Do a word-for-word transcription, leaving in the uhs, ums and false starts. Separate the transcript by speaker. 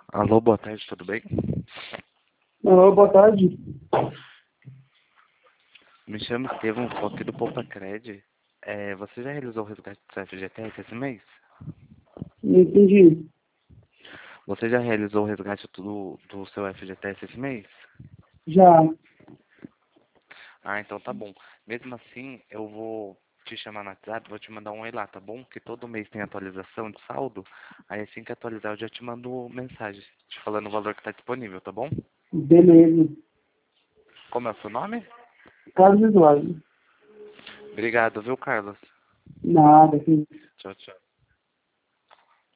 Speaker 1: Alô, boa tarde, tudo bem?
Speaker 2: Alô, boa tarde.
Speaker 1: Me chamo Estevam, sou aqui do Poupacred. É, você já realizou o resgate do seu F G T S esse mês?
Speaker 2: Não entendi.
Speaker 1: Você já realizou o resgate do, do seu F G T S esse mês?
Speaker 2: Já.
Speaker 1: Ah, então tá bom. Mesmo assim, eu vou te chamar no WhatsApp, vou te mandar um oi lá, tá bom? Que todo mês tem atualização de saldo. Aí assim que atualizar, eu já te mando mensagem te falando o valor que tá disponível, tá bom?
Speaker 2: Beleza.
Speaker 1: Como é o seu nome?
Speaker 2: Carlos Eduardo.
Speaker 1: Obrigado, viu, Carlos?
Speaker 2: Nada.
Speaker 1: Tchau, tchau.